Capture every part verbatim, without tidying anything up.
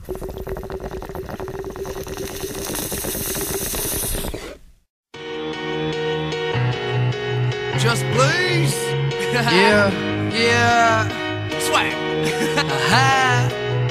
Just Blaze. Yeah, yeah. Swag. Aha.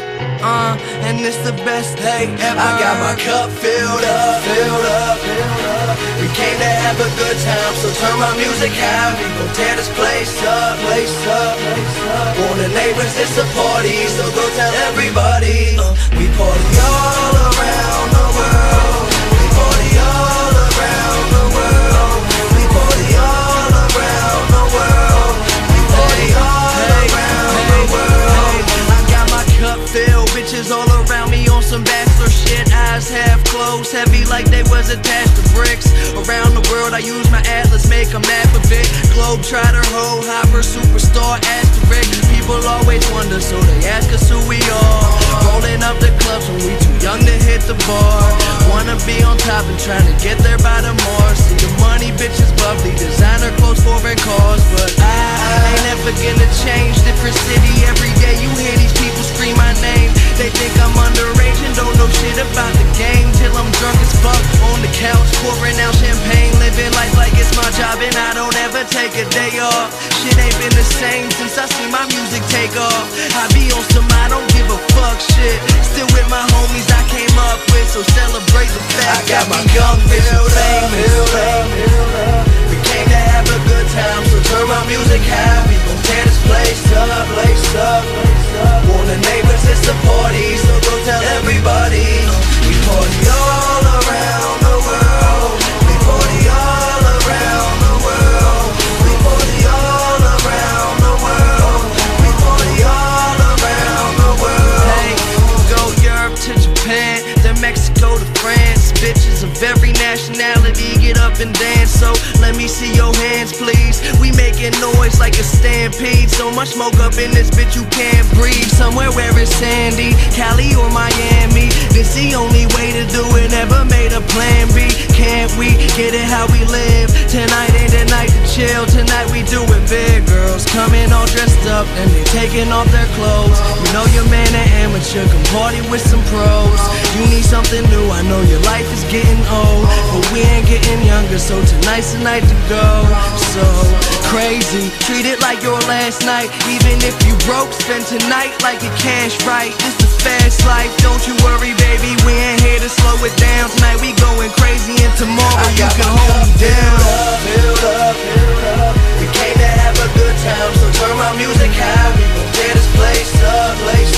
Uh, and it's the best day ever. I got my cup filled up, filled up, filled up. We came to have a good time, so turn my music high. We gon' tear this place up, place up, place up. Warn the neighbors, it's a party, so go tell everybody. uh, We party all around the world. We party all around the world. We party all around the world. We party all around the world. I got my cup filled, bitches all around me on some bachelor shit. Eyes half closed, heavy like they was attached to bricks. Around the world I use my atlas, make a map of it. Globetrotter, hoe, hopper, superstar, asterisk. People always wonder, so they ask us who we are. Rolling up the clubs when we too young to hit the bar. Wanna be on top and trying to get there by tomorrow. See the money, bitches bubbly, designer clothes, foreign cars. But I ain't never gonna change. Different city every day, you hear these people scream my name. They think I'm underage and don't know shit about the game. Till I'm drunk as fuck on the couch, pouring out champagne. Living life like it's my job and I don't ever take a day off. Shit ain't been the same since I seen my music take off. I be on some I don't give a fuck shit. Still with my homies I came up with, so celebrate the fact I got my me cup young, rich, and filled up, famous. filled up, filled up. We came to have a good time, so turn my music high. We gon' tear this place up, place up, place up. Warn the neighbors, it's a party, so go tell everybody. We party all around the world. We party all around the world. We party all around the world. We party all around the world. Hey, go Europe to Japan, then Mexico to France. Bitches of every nationality get up and dance. So let me see your hands, please. We making noise like a stampede. So much smoke up in this bitch you can't breathe. Somewhere where it's sandy, Cali or Miami. This the only way to do it. Never made a plan B. Can't we get it how we live? Tonight ain't the night to chill. Tonight we do it big. Girls coming all dressed up and they taking off their clothes. You know your man an amateur, come party with some pros. You need something new, I know your life is getting old, but we ain't getting younger, so tonight's the night to go. So crazy, treat it like your last night. Even if you broke, spend tonight like your cash right. It's the fast life, don't you worry baby, we ain't here to slow it down. Tonight we going crazy and tomorrow you can hold me down. Filled up, filled up. We came to have a good time, so turn my music high. We gon' tear this place up, place